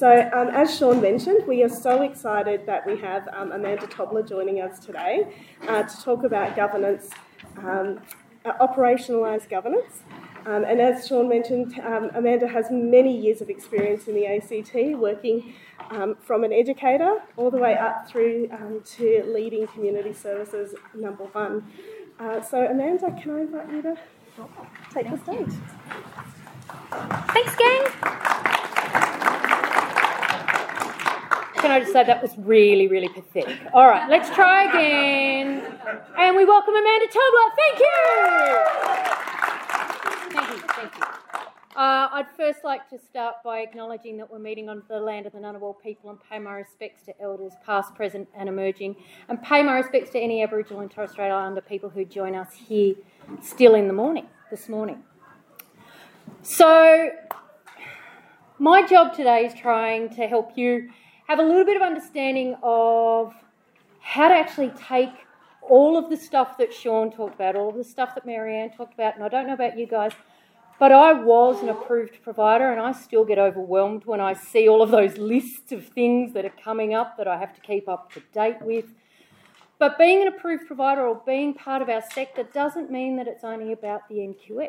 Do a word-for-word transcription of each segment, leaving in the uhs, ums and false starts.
So um, as Sean mentioned, we are so excited that we have um, Amanda Tobler joining us today uh, to talk about governance, um, uh, operationalised governance. Um, and as Sean mentioned, um, Amanda has many years of experience in the A C T, working um, from an educator all the way up through um, to leading community services number one. Uh, so Amanda, can I invite you to take the stage? Thanks, gang. Can I just say that was really, really pathetic. All right, let's try again. And we welcome Amanda Tobler. Thank you. Thank you, thank you. Uh, I'd first like to start by acknowledging that we're meeting on the land of the Ngunnawal people and pay my respects to elders past, present and emerging, and pay my respects to any Aboriginal and Torres Strait Islander people who join us here still in the morning, this morning. So my job today is trying to help you have a little bit of understanding of how to actually take all of the stuff that Sean talked about, all of the stuff that Marianne talked about, and I don't know about you guys, but I was an approved provider and I still get overwhelmed when I see all of those lists of things that are coming up that I have to keep up to date with. But being an approved provider or being part of our sector doesn't mean that it's only about the N Q F.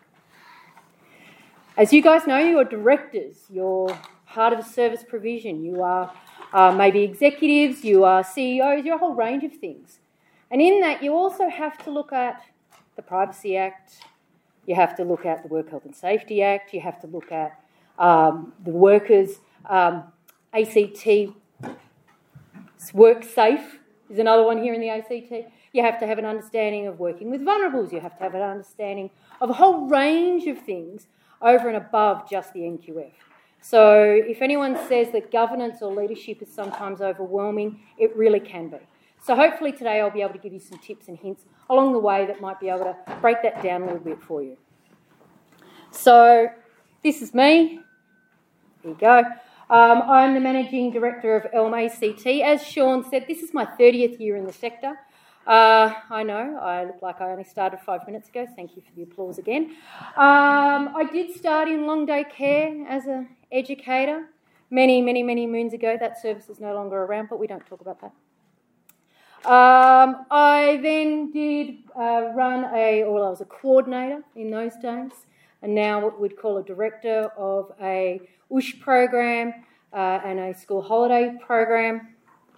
As you guys know, you're directors, you're part of a service provision, you are uh, maybe executives, you are C E Os, you're a whole range of things. And in that, you also have to look at the Privacy Act, you have to look at the Work Health and Safety Act, you have to look at um, the workers' um, A C T, Work Safe is another one here in the A C T. You have to have an understanding of working with vulnerables, you have to have an understanding of a whole range of things over and above just the N Q F. So if anyone says that governance or leadership is sometimes overwhelming, it really can be. So hopefully today I'll be able to give you some tips and hints along the way that might be able to break that down a little bit for you. So this is me. Here you go. Um, I'm the Managing Director of Elm A C T. As Sean said, this is my thirtieth year in the sector. Uh, I know, I look like I only started five minutes ago. Thank you for the applause again. Um, I did start in long day care as an educator many, many, many moons ago. That service is no longer around, but we don't talk about that. Um, I then did uh, run a, or I was a coordinator in those days, and now what we'd call a director of a W S H program uh, and a school holiday program.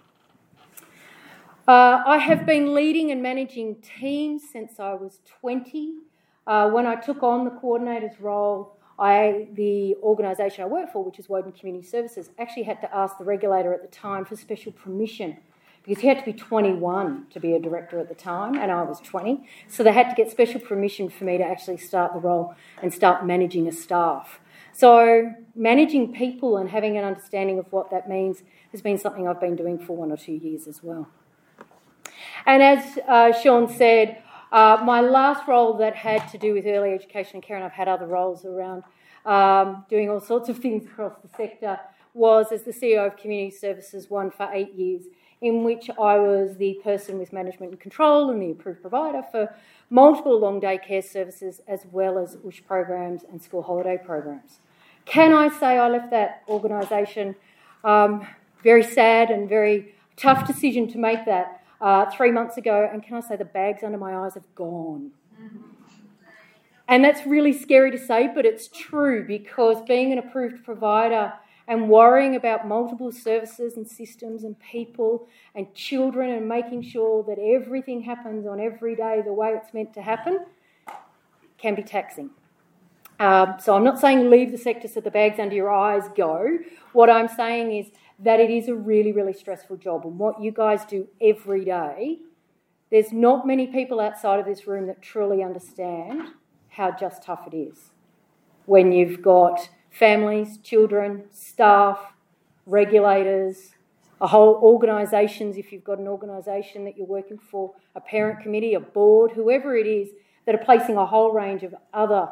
Uh, I have been leading and managing teams since I was twenty. Uh, when I took on the coordinator's role, I, the organisation I work for, which is Woden Community Services, actually had to ask the regulator at the time for special permission because he had to be twenty-one to be a director at the time, and I was twenty. So they had to get special permission for me to actually start the role and start managing a staff. So managing people and having an understanding of what that means has been something I've been doing for one or two years as well. And as uh, Sean said, uh, my last role that had to do with early education and care, and I've had other roles around um, doing all sorts of things across the sector, was as the C E O of Community Services One for eight years, in which I was the person with management and control and the approved provider for multiple long day care services as well as W S H programs and school holiday programs. Can I say I left that organisation? Um, very sad and very tough decision to make that. Uh, three months ago, and can I say the bags under my eyes have gone? And that's really scary to say, but it's true, because being an approved provider and worrying about multiple services and systems and people and children and making sure that everything happens on every day the way it's meant to happen can be taxing. Um, so I'm not saying leave the sector so the bags under your eyes go. What I'm saying is that it is a really, really stressful job, and what you guys do every day, there's not many people outside of this room that truly understand how just tough it is when you've got families, children, staff, regulators, a whole organisations, if you've got an organisation that you're working for, a parent committee, a board, whoever it is, that are placing a whole range of other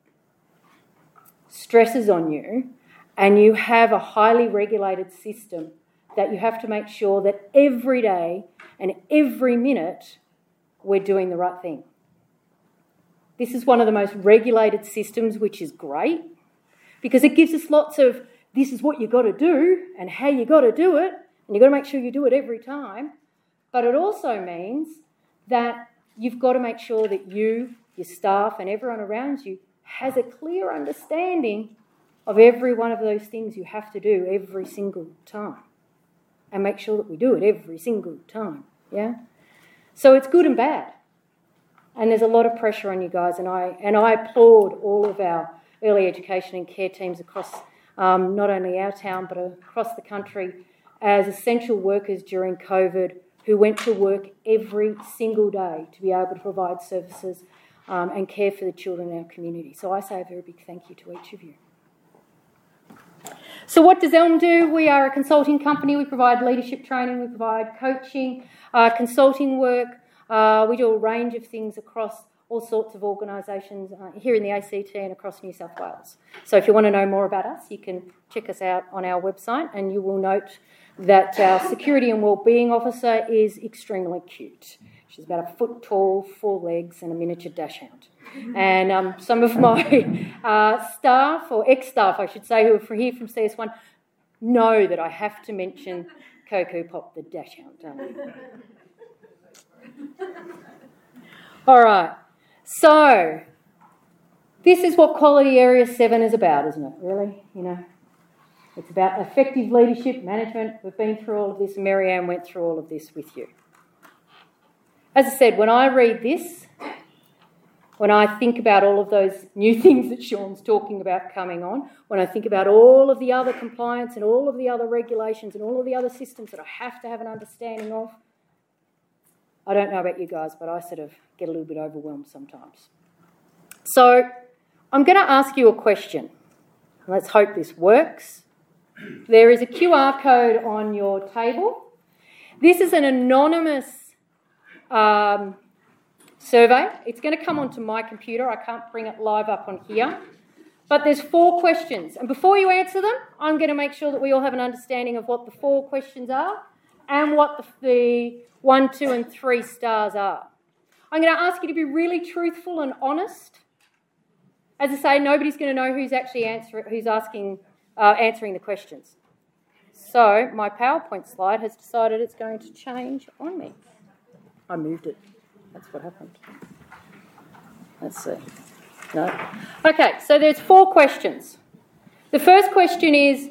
stresses on you, and you have a highly regulated system that you have to make sure that every day and every minute we're doing the right thing. This is one of the most regulated systems, which is great, because it gives us lots of this is what you got to do and how you got to do it, and you've got to make sure you do it every time. But it also means that you've got to make sure that you, your staff and everyone around you has a clear understanding of every one of those things you have to do every single time, and make sure that we do it every single time, yeah? So it's good and bad, and there's a lot of pressure on you guys, and I and I applaud all of our early education and care teams across um, not only our town but across the country as essential workers during COVID who went to work every single day to be able to provide services um, and care for the children in our community. So I say a very big thank you to each of you. So what does Elm do? We are a consulting company. We provide leadership training, we provide coaching, uh, consulting work. Uh, we do a range of things across all sorts of organisations uh, here in the A C T and across New South Wales. So if you want to know more about us, you can check us out on our website, and you will note that our security and wellbeing officer is extremely cute. She's about a foot tall, four legs and a miniature dachshund. And um, some of my uh, staff, or ex-staff I should say, who are here from C S one, know that I have to mention Coco Pop the dachshund. Um, all right, so this is what Quality Area seven is about, isn't it, really? You know, it's about effective leadership, management. We've been through all of this, and Marianne went through all of this with you. As I said, when I read this, when I think about all of those new things that Sean's talking about coming on, when I think about all of the other compliance and all of the other regulations and all of the other systems that I have to have an understanding of, I don't know about you guys, but I sort of get a little bit overwhelmed sometimes. So I'm going to ask you a question. Let's hope this works. There is a Q R code on your table. This is an anonymous um, survey. It's going to come onto my computer. I can't bring it live up on here. But there's four questions. And before you answer them, I'm going to make sure that we all have an understanding of what the four questions are and what the, the one, two and three stars are. I'm going to ask you to be really truthful and honest. As I say, nobody's going to know who's actually answer, who's asking, uh, answering the questions. So my PowerPoint slide has decided it's going to change on me. I moved it. That's what happened. Let's see. No. Okay, so there's four questions. The first question is,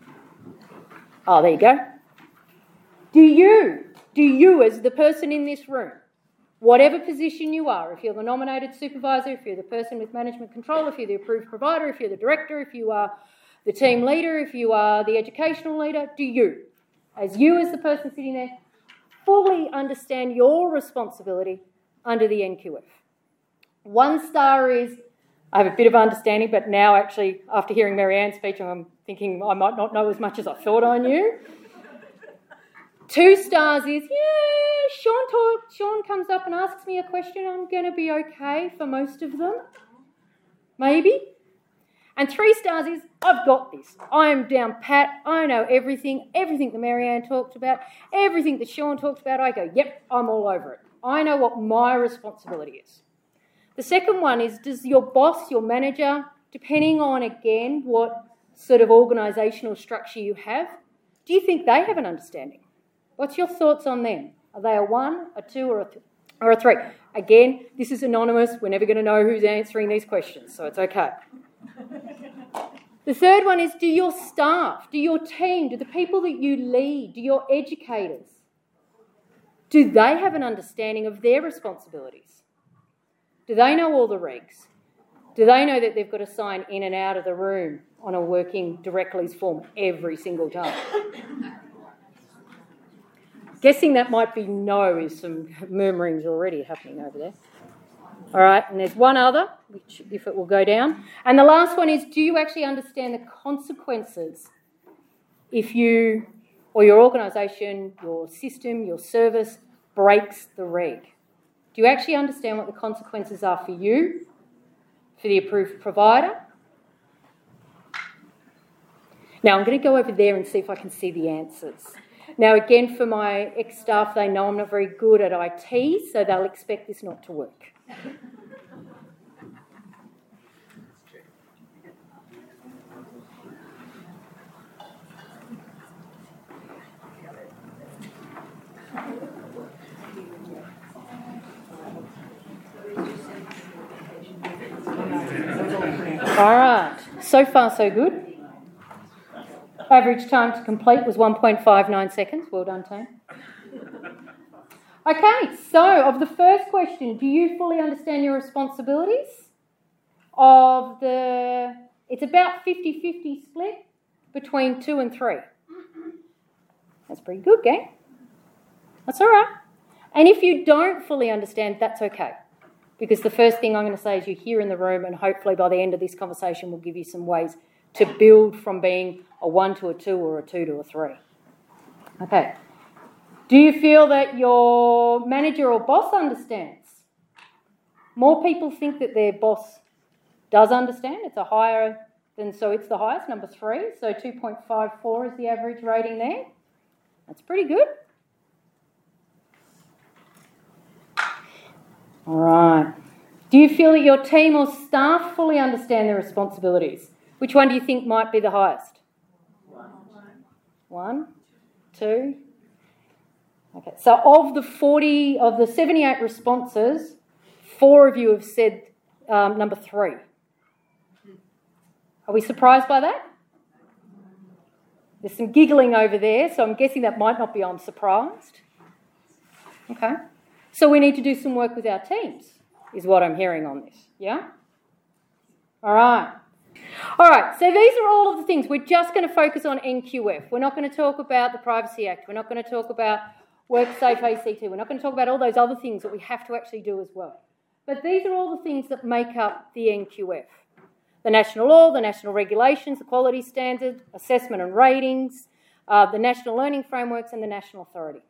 oh, there you go. Do you, do you as the person in this room, whatever position you are, if you're the nominated supervisor, if you're the person with management control, if you're the approved provider, if you're the director, if you are the team leader, if you are the educational leader, do you, as you as the person sitting there, fully understand your responsibility under the N Q F? One star is, I have a bit of understanding, but now actually, after hearing Marianne's speech, I'm thinking I might not know as much as I thought I knew. Two stars is, yeah, Sean, talk, Sean comes up and asks me a question, I'm going to be okay for most of them, maybe. And three stars is, I've got this. I am down pat. I know everything, everything that Marianne talked about, everything that Sean talked about. I go, yep, I'm all over it. I know what my responsibility is. The second one is, does your boss, your manager, depending on, again, what sort of organisational structure you have, do you think they have an understanding? What's your thoughts on them? Are they a one, a two, or a, th- or a three? Again, this is anonymous. We're never going to know who's answering these questions, so it's okay. The third one is, do your staff, do your team, do the people that you lead, do your educators, do they have an understanding of their responsibilities? Do they know all the regs? Do they know that they've got to sign in and out of the room on a working directly's form every single time? Guessing that might be no is some murmurings already happening over there. All right, and there's one other, which if it will go down. And the last one is, do you actually understand the consequences if you or your organisation, your system, your service breaks the reg? Do you actually understand what the consequences are for you, for the approved provider? Now, I'm going to go over there and see if I can see the answers. Now, again, for my ex-staff, they know I'm not very good at I T, so they'll expect this not to work. So far, so good. Average time to complete was one point five nine seconds. Well done, team. Okay, so of the first question, do you fully understand your responsibilities? Of the, it's about fifty-fifty split between two and three. That's pretty good, gang. That's all right. And if you don't fully understand, that's okay. Because the first thing I'm going to say is you're here in the room, and hopefully by the end of this conversation we'll give you some ways to build from being a one to a two or a two to a three. Okay. Do you feel that your manager or boss understands? More people think that their boss does understand. It's a higher than, so it's the highest, number three. So two point five four is the average rating there. That's pretty good. All right. Do you feel that your team or staff fully understand their responsibilities? Which one do you think might be the highest? One. One, two. Okay. So of the forty, of the seventy-eight responses, four of you have said um, number three. Are we surprised by that? There's some giggling over there, so I'm guessing that might not be I'm surprised. Okay. So we need to do some work with our teams, is what I'm hearing on this, yeah? All right. All right, so these are all of the things. We're just going to focus on N Q F. We're not going to talk about the Privacy Act. We're not going to talk about WorkSafe A C T. We're not going to talk about all those other things that we have to actually do as well. But these are all the things that make up the N Q F. The national law, the national regulations, the quality standard, assessment and ratings, uh, the national learning frameworks, and the national authority.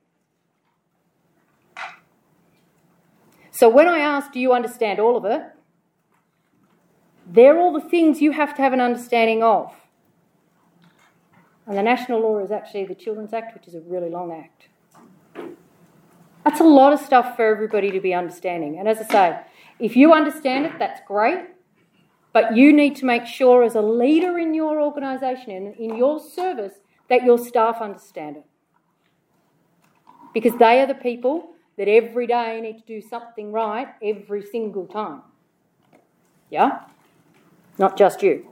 So when I ask, do you understand all of it? They're all the things you have to have an understanding of. And the national law is actually the Children's Act, which is a really long act. That's a lot of stuff for everybody to be understanding. And as I say, if you understand it, that's great. But you need to make sure as a leader in your organisation and in your service that your staff understand it. Because they are the people that every day need to do something right every single time. Yeah? Not just you.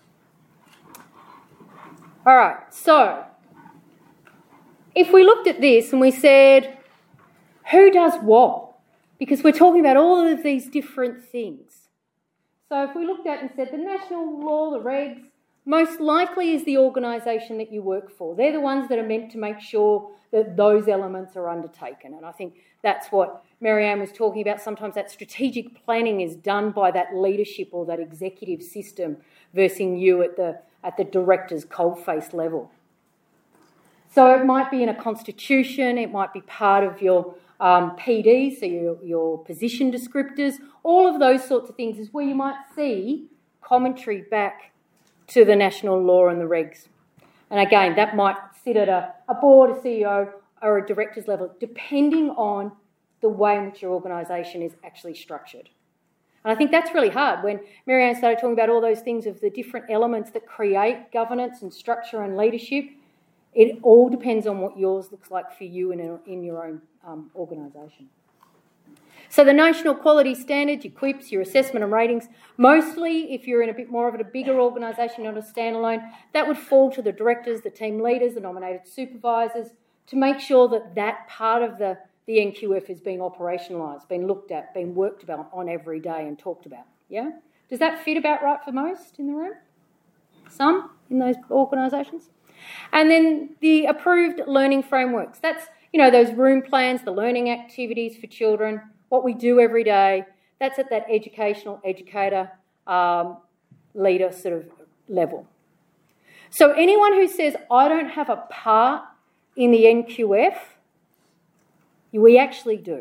All right, so if we looked at this and we said, who does what? Because we're talking about all of these different things. So if we looked at and said the national law, the regs, most likely is the organisation that you work for. They're the ones that are meant to make sure that those elements are undertaken. And I think that's what Marianne was talking about. Sometimes that strategic planning is done by that leadership or that executive system versus you at the, at the director's coalface level. So it might be in a constitution, it might be part of your um, P D, so your, your position descriptors, all of those sorts of things is where you might see commentary back to the national law and the regs. And again, that might sit at a, a board, a C E O or a director's level, depending on the way in which your organisation is actually structured. And I think that's really hard. When Marianne started talking about all those things of the different elements that create governance and structure and leadership, it all depends on what yours looks like for you in, in your own um, organisation. So the National Quality Standards, your Q I Ps, your assessment and ratings, mostly if you're in a bit more of a bigger organisation, not a standalone, that would fall to the directors, the team leaders, the nominated supervisors, to make sure that that part of the, the N Q F is being operationalised, being looked at, being worked about on every day and talked about. Yeah? Does that fit about right for most in the room? Some in those organisations? And then the approved learning frameworks. That's, you know, those room plans, the learning activities for children, what we do every day. That's at that educational educator um, leader sort of level. So anyone who says, I don't have a part in the N Q F, we actually do.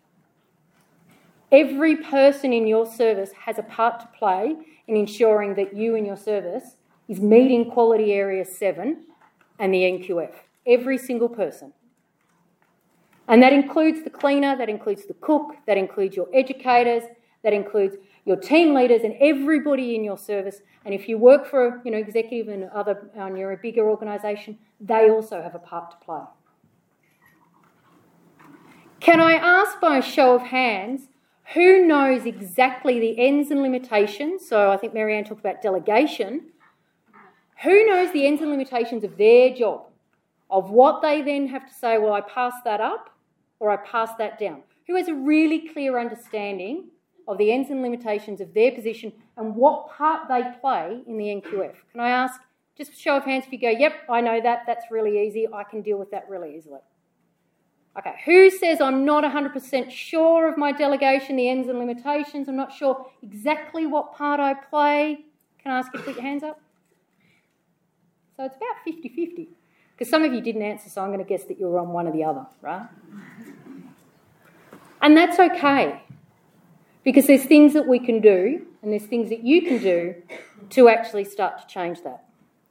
Every person in your service has a part to play in ensuring that you and your service is meeting quality area seven and the N Q F. Every single person. And that includes the cleaner, that includes the cook, that includes your educators, that includes your team leaders and everybody in your service. And if you work for, you know, executive and other, and you're a bigger organisation, they also have a part to play. Can I ask by a show of hands, who knows exactly the ends and limitations? So I think Marianne talked about delegation Who knows the ends and limitations of their job, of what they then have to say, well, I pass that up or I pass that down? Who has a really clear understanding of the ends and limitations of their position and what part they play in the N Q F? Can I ask, just show of hands if you go, yep, I know that, that's really easy, I can deal with that really easily. Okay, who says I'm not one hundred percent sure of my delegation, the ends and limitations, I'm not sure exactly what part I play? Can I ask you to put your hands up? So it's about fifty-fifty, because some of you didn't answer, so I'm going to guess that you were on one or the other, right? And that's okay, because there's things that we can do and there's things that you can do to actually start to change that.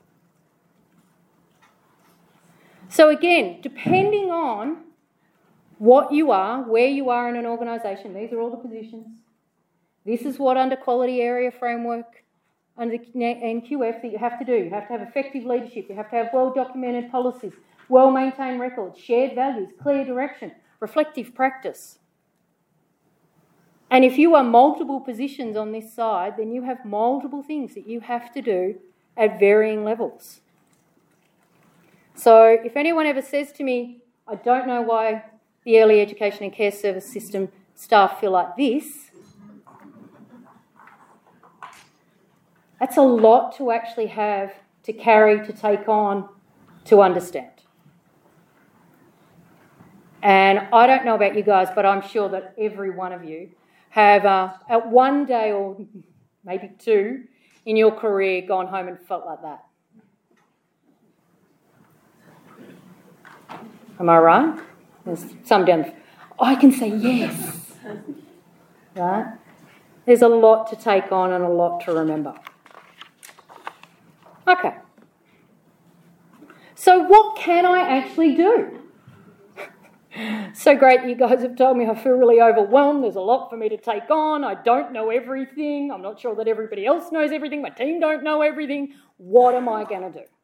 So again, depending on what you are, where you are in an organisation, these are all the positions. This is what under quality area framework, under the N Q F that you have to do. You have to have effective leadership, you have to have well-documented policies, well-maintained records, shared values, clear direction, reflective practice. And if you are multiple positions on this side, then you have multiple things that you have to do at varying levels. So if anyone ever says to me, I don't know why the early education and care service system staff feel like this, that's a lot to actually have to carry, to take on, to understand. And I don't know about you guys, but I'm sure that every one of you have uh, at one day or maybe two in your career gone home and felt like that. Am I right? There's some down. I can say yes. Right? There's a lot to take on and a lot to remember. Okay. So what can I actually do? So great that you guys have told me I feel really overwhelmed. There's a lot for me to take on. I don't know everything. I'm not sure that everybody else knows everything. My team don't know everything. What am I going to do?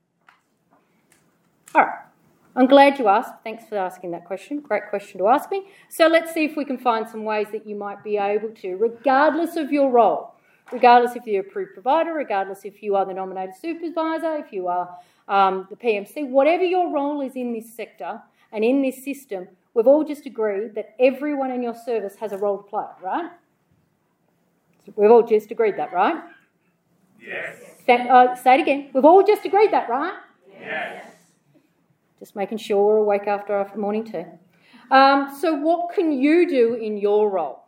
All right. I'm glad you asked. Thanks for asking that question. Great question to ask me. So let's see if we can find some ways that you might be able to, regardless of your role, regardless if you're approved provider, regardless if you are the nominated supervisor, if you are um, the P M C, whatever your role is in this sector and in this system, we've all just agreed that everyone in your service has a role to play, right? We've all just agreed that, right? Yes. Say, uh, say it again. We've all just agreed that, right? Yes. Just making sure we're awake after our morning tea. Um, so what can you do in your role?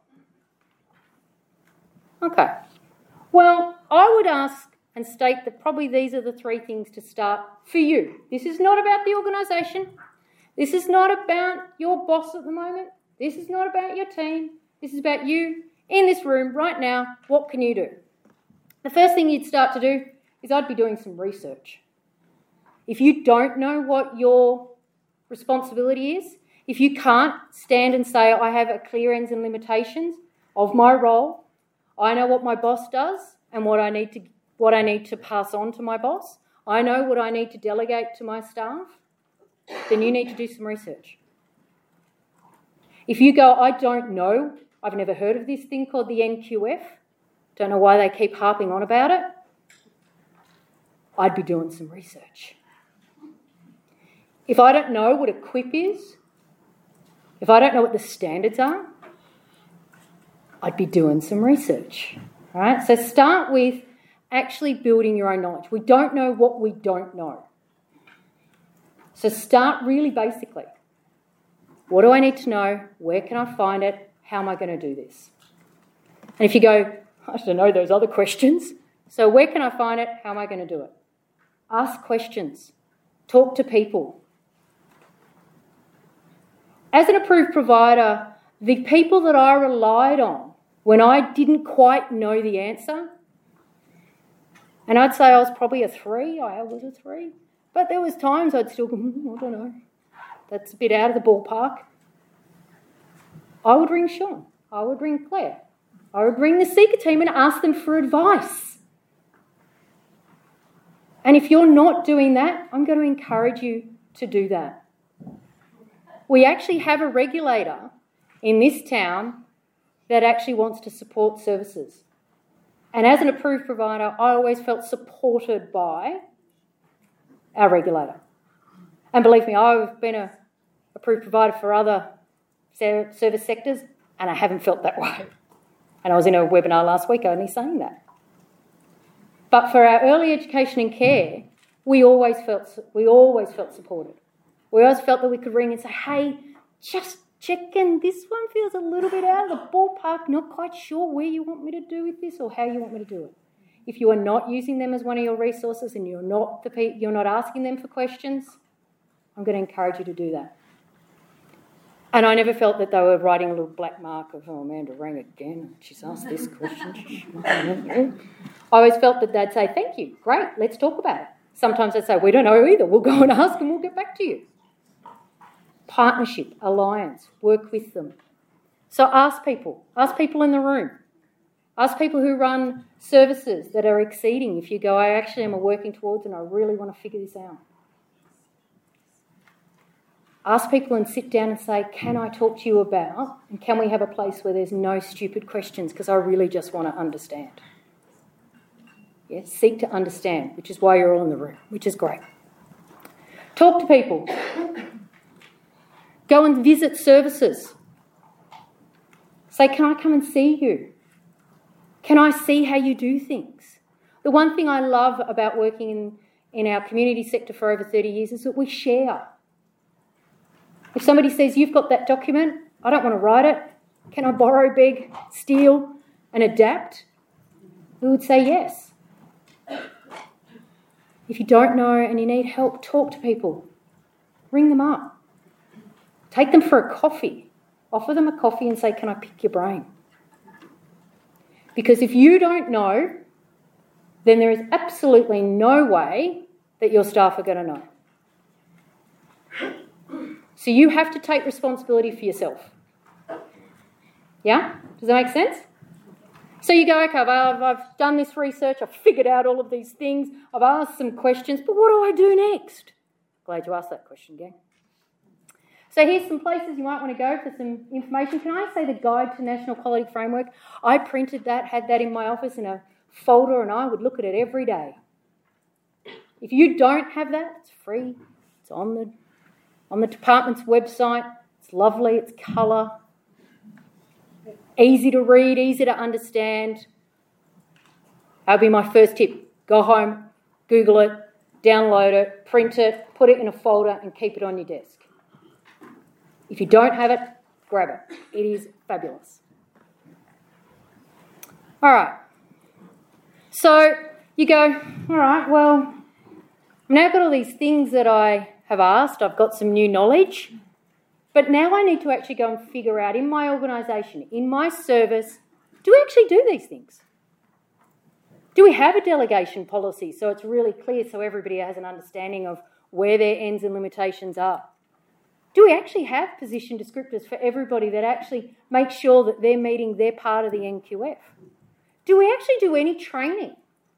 Okay. Well, I would ask and state that probably these are the three things to start for you. This is not about the organisation. This is not about your boss at the moment. This is not about your team. This is about you in this room right now. What can you do? The first thing you'd start to do is I'd be doing some research. If you don't know what your responsibility is, if you can't stand and say, I have a clear ends and limitations of my role, I know what my boss does and what I need to what I need to pass on to my boss, I know what I need to delegate to my staff, then you need to do some research. If you go, I don't know, I've never heard of this thing called the N Q F, don't know why they keep harping on about it, I'd be doing some research. If I don't know what a QUIP is, if I don't know what the standards are, I'd be doing some research. All right? So start with actually building your own knowledge. We don't know what we don't know. So start really basically. What do I need to know? Where can I find it? How am I going to do this? And if you go, I don't know those other questions, so where can I find it? How am I going to do it? Ask questions. Talk to people. As an approved provider, the people that I relied on when I didn't quite know the answer, and I'd say I was probably a three, I was a three, but there was times I'd still go, mm, I don't know, that's a bit out of the ballpark. I would ring Sean, I would ring Claire, I would ring the Seeker team and ask them for advice. And if you're not doing that, I'm going to encourage you to do that. We actually have a regulator in this town that actually wants to support services. And as an approved provider, I always felt supported by our regulator. And believe me, I've been a approved provider for other service sectors, and I haven't felt that way. And I was in a webinar last week only saying that. But for our early education and care, we always felt we always felt supported. We always felt that we could ring and say, hey, just checking, this one feels a little bit out of the ballpark, not quite sure where you want me to do with this or how you want me to do it. If you are not using them as one of your resources and you're not the pe- you're not asking them for questions, I'm going to encourage you to do that. And I never felt that they were writing a little black mark of, oh, Amanda rang again, she's asked this question. I always felt that they'd say, thank you, great, let's talk about it. Sometimes they'd say, we don't know either, we'll go and ask and we'll get back to you. Partnership, alliance, work with them. So ask people, ask people in the room. Ask people who run services that are exceeding. If you go, I actually am working towards and I really want to figure this out. Ask people and sit down and say, can I talk to you about, and can we have a place where there's no stupid questions because I really just want to understand. Yeah, seek to understand, which is why you're all in the room, which is great. Talk to people. Go and visit services. Say, can I come and see you? Can I see how you do things? The one thing I love about working in, in our community sector for over thirty years is that we share. If somebody says, you've got that document, I don't want to write it, can I borrow, beg, steal and adapt? We would say yes. If you don't know and you need help, talk to people. Ring them up. Take them for a coffee. Offer them a coffee and say, can I pick your brain? Because if you don't know, then there is absolutely no way that your staff are going to know. So you have to take responsibility for yourself. Yeah? Does that make sense? So you go, okay, I've, I've done this research, I've figured out all of these things, I've asked some questions, but what do I do next? Glad you asked that question, gang. So here's some places you might want to go for some information. Can I say the Guide to National Quality Framework? I printed that, had that in my office in a folder, and I would look at it every day. If you don't have that, it's free. It's on the on the department's website. It's lovely. It's colour. Easy to read, easy to understand. That would be my first tip. Go home, Google it, download it, print it, put it in a folder and keep it on your desk. If you don't have it, grab it. It is fabulous. All right. So you go, all right, well, I've now got all these things that I have asked. I've got some new knowledge. But now I need to actually go and figure out in my organisation, in my service, do we actually do these things? Do we have a delegation policy so it's really clear so everybody has an understanding of where their ends and limitations are? Do we actually have position descriptors for everybody that actually make sure that they're meeting their part of the N Q F? Do we actually do any training?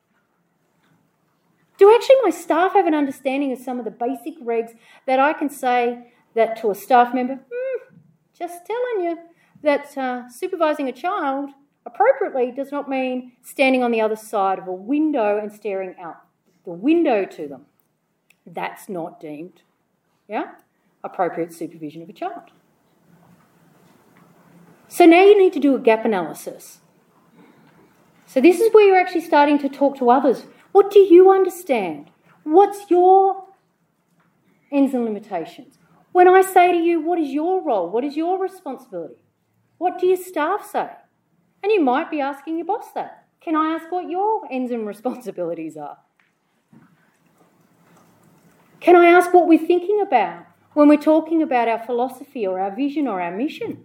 Do actually my staff have an understanding of some of the basic regs that I can say that to a staff member, hmm, just telling you that uh, supervising a child appropriately does not mean standing on the other side of a window and staring out the window to them. That's not deemed, yeah, appropriate supervision of a child. So now you need to do a gap analysis. So this is where you're actually starting to talk to others. What do you understand? What's your ends and limitations? When I say to you, what is your role? What is your responsibility? What do your staff say? And you might be asking your boss that. Can I ask what your ends and responsibilities are? Can I ask what we're thinking about when we're talking about our philosophy or our vision or our mission?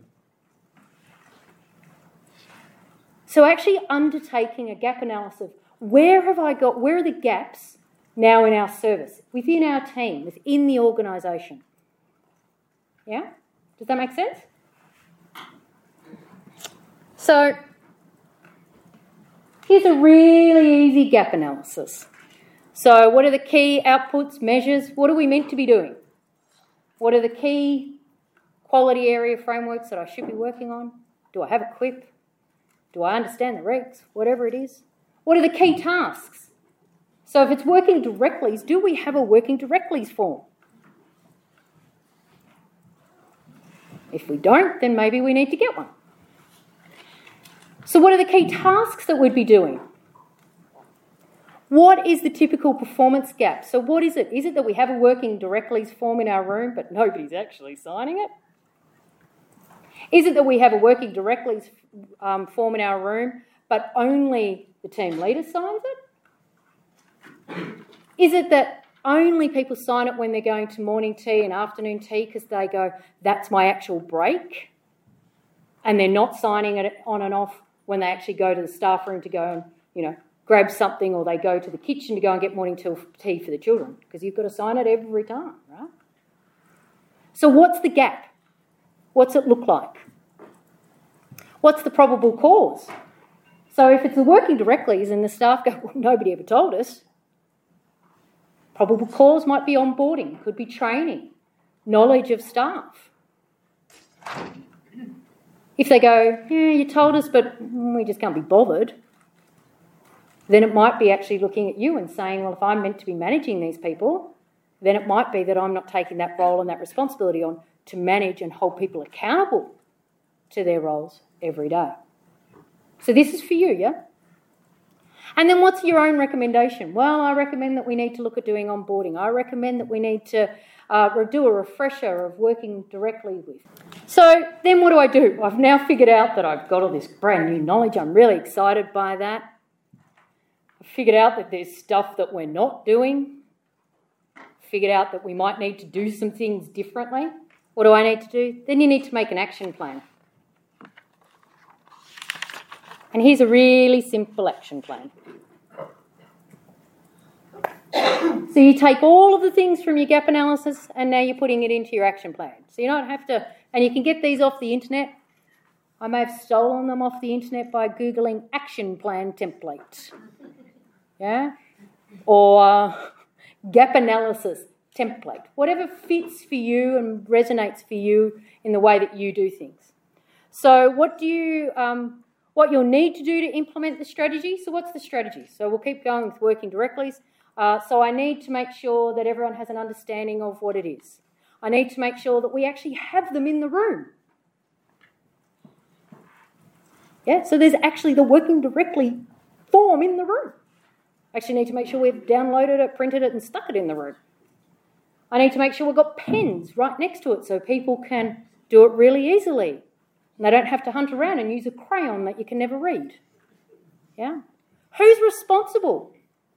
So actually undertaking a gap analysis. Where have I got, where are the gaps now in our service, within our team, within the organisation? Yeah? Does that make sense? So, here's a really easy gap analysis. So, what are the key outputs, measures? What are we meant to be doing? What are the key quality area frameworks that I should be working on? Do I have a Q I P? Do I understand the regs? Whatever it is. What are the key tasks? So if it's working directlies, do we have a working directlies form? If we don't, then maybe we need to get one. So what are the key tasks that we'd be doing? What is the typical performance gap? So what is it? Is it that we have a working directlies form in our room but nobody's actually signing it? Is it that we have a working directlies um, form in our room but only the team leader signs it? Is it that only people sign it when they're going to morning tea and afternoon tea because they go, that's my actual break, and they're not signing it on and off when they actually go to the staff room to go and, you know, grab something, or they go to the kitchen to go and get morning tea for the children, because you've got to sign it every time, right? So what's the gap? What's it look like? What's the probable cause? So if it's the working directlies and the staff go, well, nobody ever told us, probable cause might be onboarding, could be training, knowledge of staff. If they go, yeah, you told us, but we just can't be bothered, then it might be actually looking at you and saying, well, if I'm meant to be managing these people, then it might be that I'm not taking that role and that responsibility on to manage and hold people accountable to their roles every day. So this is for you, yeah? And then what's your own recommendation? Well, I recommend that we need to look at doing onboarding. I recommend that we need to uh, do a refresher of working directly with. So then what do I do? I've now figured out that I've got all this brand new knowledge. I'm really excited by that. I've figured out that there's stuff that we're not doing. Figured out that we might need to do some things differently. What do I need to do? Then you need to make an action plan. And here's a really simple action plan. So you take all of the things from your gap analysis and now you're putting it into your action plan. So you don't have to, and you can get these off the internet. I may have stolen them off the internet by Googling action plan template. Yeah? Or uh, gap analysis template. Whatever fits for you and resonates for you in the way that you do things. So what do you... Um, What you'll need to do to implement the strategy. So what's the strategy? So we'll keep going with working directlies. Uh, so I need to make sure that everyone has an understanding of what it is. I need to make sure that we actually have them in the room. Yeah, so there's actually the working directly form in the room. I actually need to make sure we've downloaded it, printed it and stuck it in the room. I need to make sure we've got pens right next to it so people can do it really easily. And they don't have to hunt around and use a crayon that you can never read. Yeah? Who's responsible?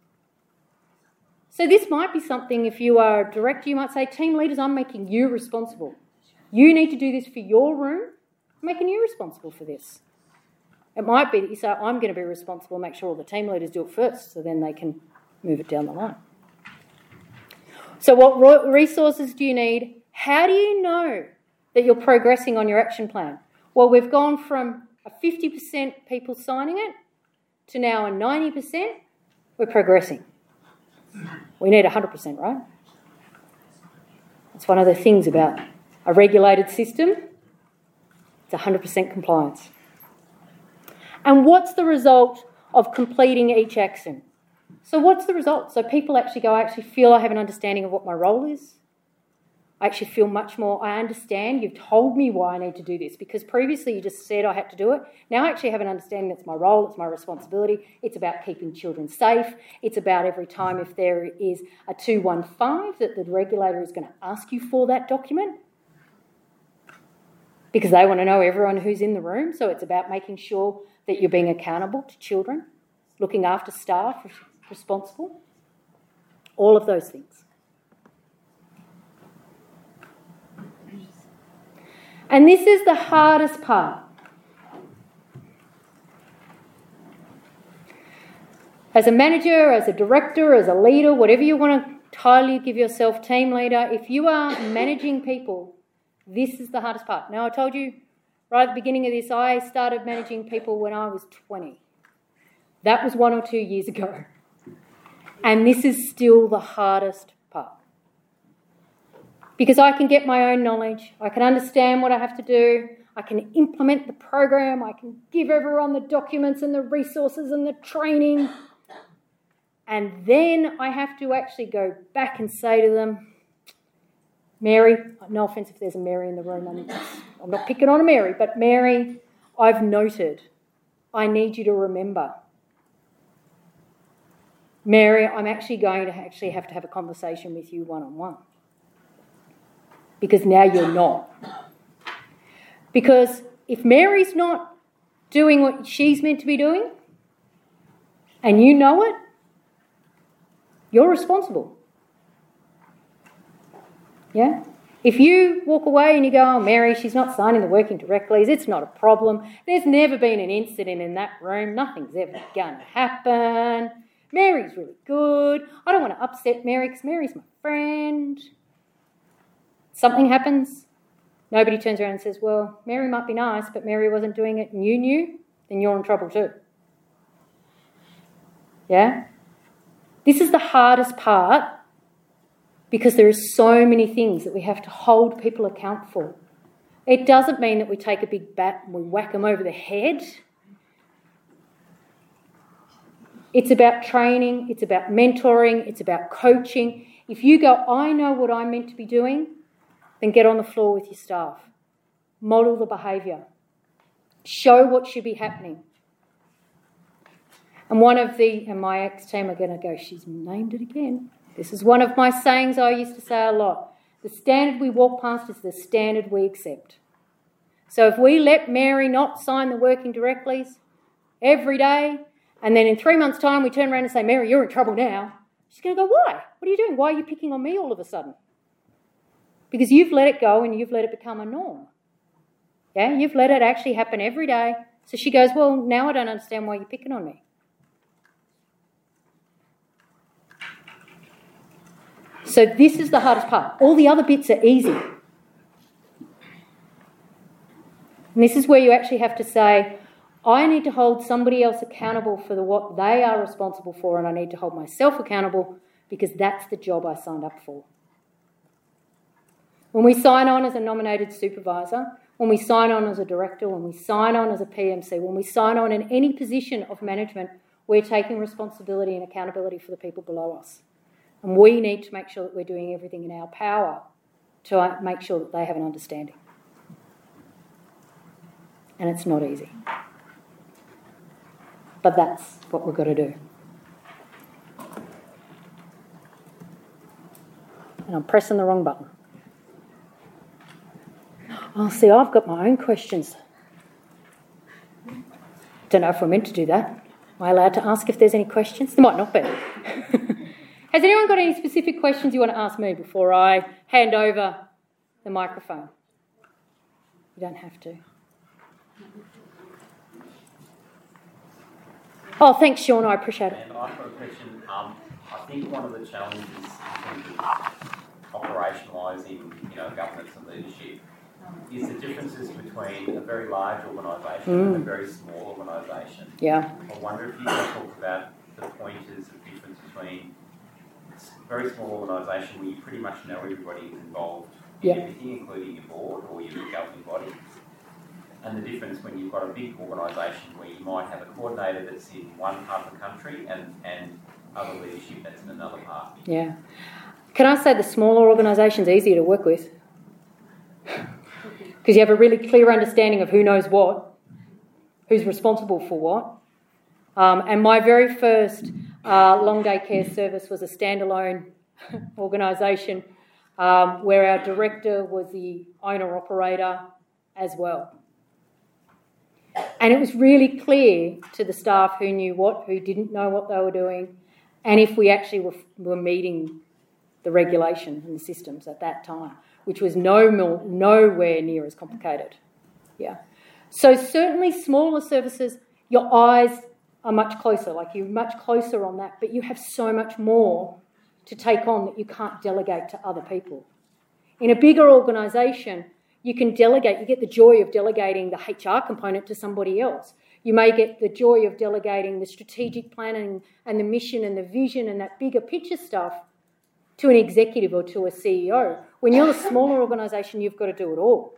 So this might be something, if you are a director, you might say, team leaders, I'm making you responsible. You need to do this for your room. I'm making you responsible for this. It might be that you say, I'm going to be responsible, make sure all the team leaders do it first, so then they can move it down the line. So what resources do you need? How do you know that you're progressing on your action plan? Well, we've gone from a fifty percent people signing it to now a ninety percent. We're progressing. We need one hundred percent, right? That's one of the things about a regulated system. It's one hundred percent compliance. And what's the result of completing each action? So what's the result? So people actually go, I actually feel I have an understanding of what my role is. I actually feel much more, I understand, you've told me why I need to do this, because previously you just said I had to do it. Now I actually have an understanding it's my role, it's my responsibility, it's about keeping children safe, it's about every time if there is a two one five that the regulator is going to ask you for that document, because they want to know everyone who's in the room, so it's about making sure that you're being accountable to children, looking after staff, responsible, all of those things. And this is the hardest part. As a manager, as a director, as a leader, whatever you want to title, give yourself, team leader, if you are managing people, this is the hardest part. Now, I told you right at the beginning of this, I started managing people when I was twenty. That was one or two years ago. And this is still the hardest part. Because I can get my own knowledge, I can understand what I have to do, I can implement the program, I can give everyone the documents and the resources and the training. And then I have to actually go back and say to them, Mary, no offence if there's a Mary in the room, I'm, I'm not picking on a Mary, but Mary, I've noted, I need you to remember. Mary, I'm actually going to actually have to have a conversation with you one-on-one. Because now you're not. Because if Mary's not doing what she's meant to be doing, and you know it, you're responsible. Yeah? If you walk away and you go, oh, Mary, she's not signing the working directlies, it's not a problem. There's never been an incident in that room. Nothing's ever going to happen. Mary's really good. I don't want to upset Mary because Mary's my friend. Something happens. Nobody turns around and says, well, Mary might be nice, but Mary wasn't doing it and you knew, then you're in trouble too. Yeah? This is the hardest part because there are so many things that we have to hold people account for. It doesn't mean that we take a big bat and we whack them over the head. It's about training, it's about mentoring, it's about coaching. If you go, I know what I'm meant to be doing, then get on the floor with your staff. Model the behaviour. Show what should be happening. And one of the, and my ex-team are going to go, she's named it again. This is one of my sayings I used to say a lot. The standard we walk past is the standard we accept. So if we let Mary not sign the working directlies every day, and then in three months' time we turn around and say, Mary, you're in trouble now, she's going to go, why? What are you doing? Why are you picking on me all of a sudden? Because you've let it go and you've let it become a norm. Yeah, you've let it actually happen every day. So she goes, well, now I don't understand why you're picking on me. So this is the hardest part. All the other bits are easy. And this is where you actually have to say, I need to hold somebody else accountable for the, what they are responsible for, and I need to hold myself accountable because that's the job I signed up for. When we sign on as a nominated supervisor, when we sign on as a director, when we sign on as a P M C, when we sign on in any position of management, we're taking responsibility and accountability for the people below us. And we need to make sure that we're doing everything in our power to make sure that they have an understanding. And it's not easy. But that's what we've got to do. And I'm pressing the wrong button. Oh, see, I've got my own questions. Don't know if we're meant to do that. Am I allowed to ask if there's any questions? There might not be. Has anyone got any specific questions you want to ask me before I hand over the microphone? You don't have to. Oh, thanks, Sean. I appreciate it. And I've got a question. Um, I think one of the challenges in terms of operationalising, you know, governance and leadership is the differences between a very large organisation mm. and a very small organisation. Yeah. I wonder if you can talk about the pointers of difference between a very small organisation where you pretty much know everybody who's involved in yeah. everything, including your board or your governing body, and the difference when you've got a big organisation where you might have a coordinator that's in one part of the country and, and other leadership that's in another part. Yeah. Can I say the smaller organisation's easier to work with? Because you have a really clear understanding of who knows what, who's responsible for what. Um, and my very first uh, long day care service was a standalone organisation um, where our director was the owner-operator as well. And it was really clear to the staff who knew what, who didn't know what they were doing, and if we actually were, were meeting the regulation and the systems at that time, which was no nowhere near as complicated. Yeah. So certainly smaller services, your eyes are much closer, like you're much closer on that, but you have so much more to take on that you can't delegate to other people. In a bigger organisation, you can delegate, you get the joy of delegating the H R component to somebody else. You may get the joy of delegating the strategic planning and the mission and the vision and that bigger picture stuff to an executive or to a C E O. When you're a smaller organisation, you've got to do it all.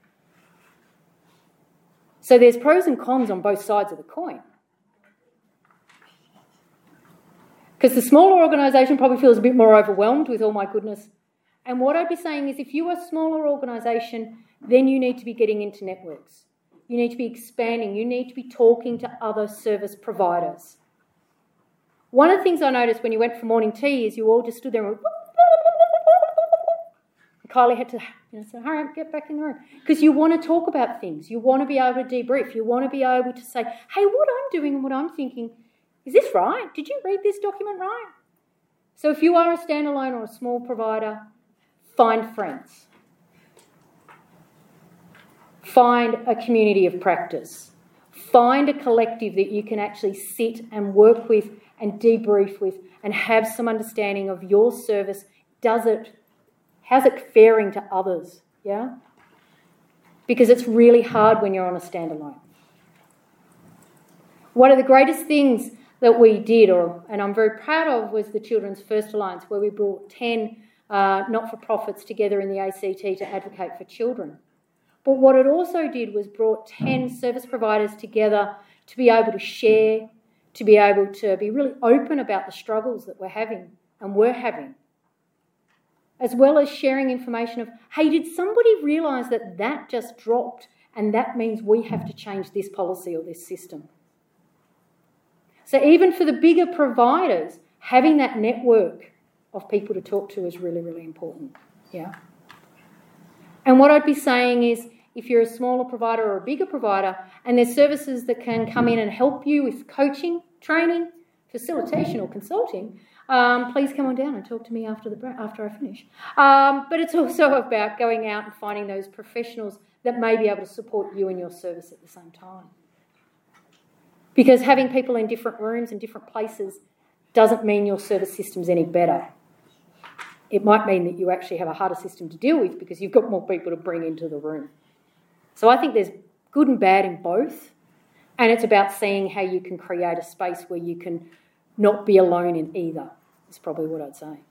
So there's pros and cons on both sides of the coin. Because the smaller organisation probably feels a bit more overwhelmed with all my goodness. And what I'd be saying is if you're a smaller organisation, then you need to be getting into networks. You need to be expanding. You need to be talking to other service providers. One of the things I noticed when you went for morning tea is you all just stood there and went, Kylie had to you know, say, hurry up, get back in the room. Because you want to talk about things. You want to be able to debrief. You want to be able to say, hey, what I'm doing and what I'm thinking, is this right? Did you read this document right? So if you are a standalone or a small provider, find friends. Find a community of practice. Find a collective that you can actually sit and work with and debrief with and have some understanding of your service. Does it, how's it faring to others? Yeah? Because it's really hard when you're on a standalone. One of the greatest things that we did, or and I'm very proud of, was the Children's First Alliance, where we brought ten uh, not-for-profits together in the A C T to advocate for children. But what it also did was brought ten service providers together to be able to share, to be able to be really open about the struggles that we're having and we're having, as well as sharing information of, hey, did somebody realise that that just dropped and that means we have to change this policy or this system? So even for the bigger providers, having that network of people to talk to is really, really important. Yeah. And what I'd be saying is, if you're a smaller provider or a bigger provider, and there's services that can come in and help you with coaching, training, facilitation or consulting, um, please come on down and talk to me after the after I finish. Um, but it's also about going out and finding those professionals that may be able to support you and your service at the same time. Because having people in different rooms and different places doesn't mean your service system's any better. It might mean that you actually have a harder system to deal with because you've got more people to bring into the room. So I think there's good and bad in both, and it's about seeing how you can create a space where you can not be alone in either, is probably what I'd say.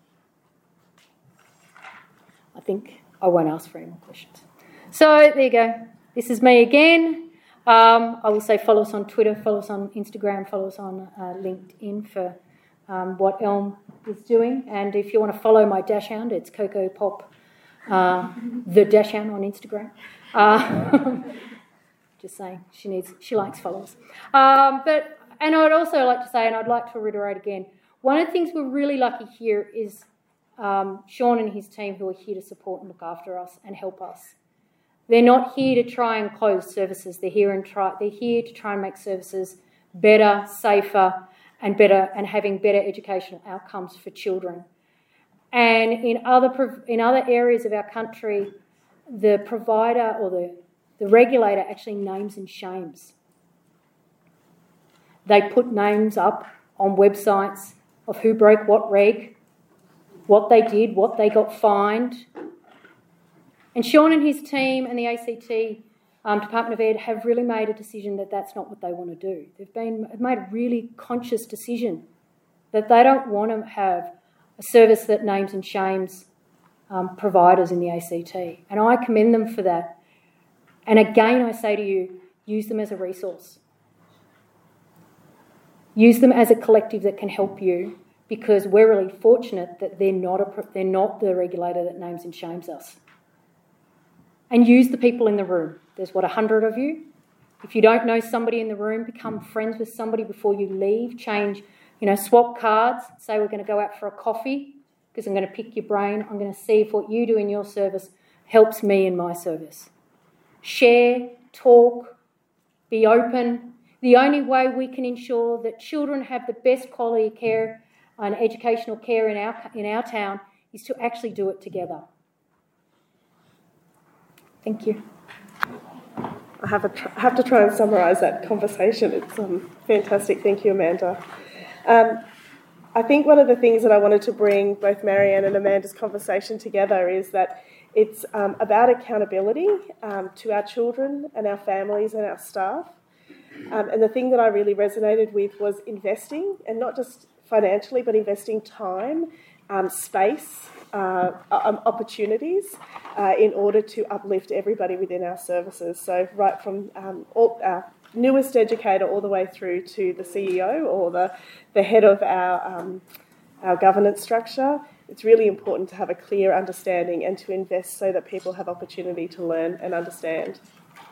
I think I won't ask for any more questions. So there you go. This is me again. Um, I will say follow us on Twitter, follow us on Instagram, follow us on uh, LinkedIn for um, what Elm is doing. And if you want to follow my dash hound, it's Coco Pop, uh, the dash hound on Instagram. Uh, just saying, she needs, she likes followers. Um, but and I'd also like to say, and I'd like to reiterate again, one of the things we're really lucky here is um, Sean and his team, who are here to support and look after us and help us. They're not here to try and close services. They're here and try. They're here to try and make services better, safer, and better, and having better educational outcomes for children. And in other in other areas of our country, the provider or the, the regulator actually names and shames. They put names up on websites of who broke what reg, what they did, what they got fined. And Sean and his team and the A C T um, Department of Ed have really made a decision that that's not what they want to do. They've been made a really conscious decision that they don't want to have a service that names and shames um, providers in the A C T. And I commend them for that. And again, I say to you, use them as a resource. Use them as a collective that can help you, because we're really fortunate that they're not, a, they're not the regulator that names and shames us. And use the people in the room. There's, what, a hundred of you? If you don't know somebody in the room, become friends with somebody before you leave. Change, you know, swap cards. Say we're going to go out for a coffee because I'm going to pick your brain. I'm going to see if what you do in your service helps me in my service. Share, talk, be open. The only way we can ensure that children have the best quality care and educational care in our, in our town is to actually do it together. Thank you. I have, a tr- have to try and summarise that conversation. It's um, fantastic. Thank you, Amanda. Um, I think one of the things that I wanted to bring both Marianne and Amanda's conversation together is that it's um, about accountability um, to our children and our families and our staff. Um, and the thing that I really resonated with was investing, and not just financially, but investing time, um, space, uh, um, opportunities uh, in order to uplift everybody within our services. So right from um, all our newest educator all the way through to the C E O or the, the head of our, um, our governance structure, it's really important to have a clear understanding and to invest so that people have opportunity to learn and understand.